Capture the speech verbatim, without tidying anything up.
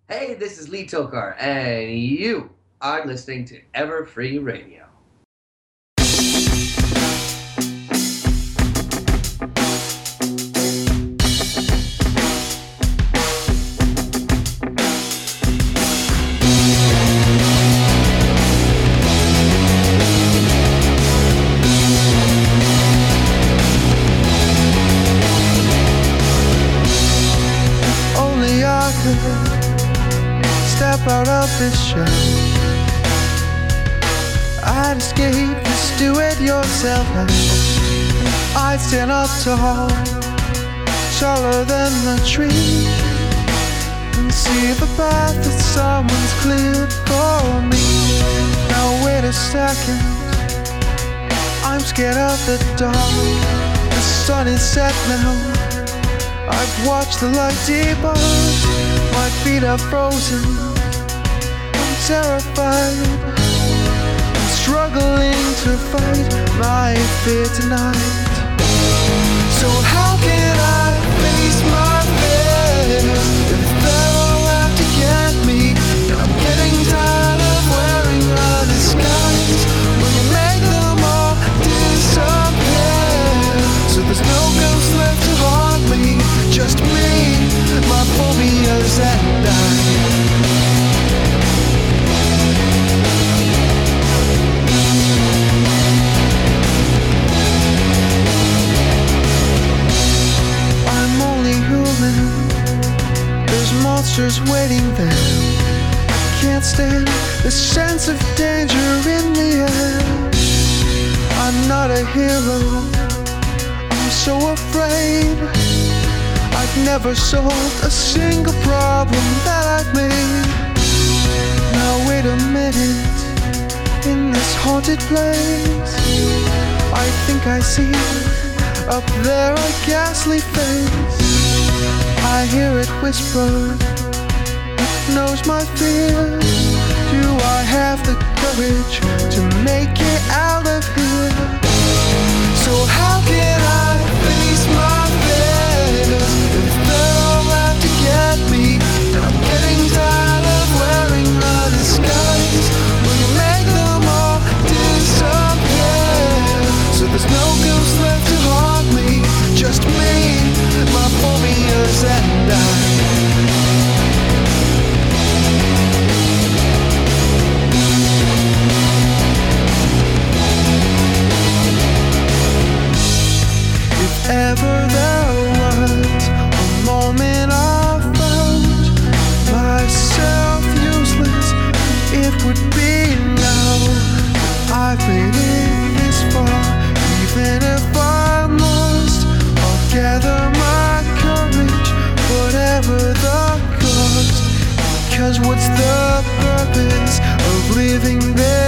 Hey, this is Lee Tokar, and you are listening to Everfree Radio. Only I could step out of this shell. I'd escape this do-it-yourself life. I'd stand up tall, taller than the tree, and see the path that someone's cleared for me. Now wait a second, I'm scared of the dark. The sun is set now, I've watched the light depart. My feet are frozen, I'm terrified. I'm struggling to fight my fear tonight. So how can I face my fears if they're all out to get me? And I'm getting tired of wearing a disguise when you make them all disappear. So there's no ghost left to haunt me, just me, my phobias and I. I'm only human, there's monsters waiting there. I can't stand the sense of danger in the air. I'm not a hero, I'm so afraid. I've never solved a single problem that I've made. Now wait a minute, in this haunted place, I think I see up there a ghastly face. I hear it whisper, it knows my fears. Do I have the courage to make it out of here? So how can I face my fears if they're all out to get me? And I'm getting tired of wearing a disguise when you make them all disappear. So there's no ghost left to haunt me, just me, my phobias and I. If ever there was a moment I found myself useless, it would be now. I've made it this far, even if I must, I'll gather my courage, whatever the cost. Cause what's the purpose of living there?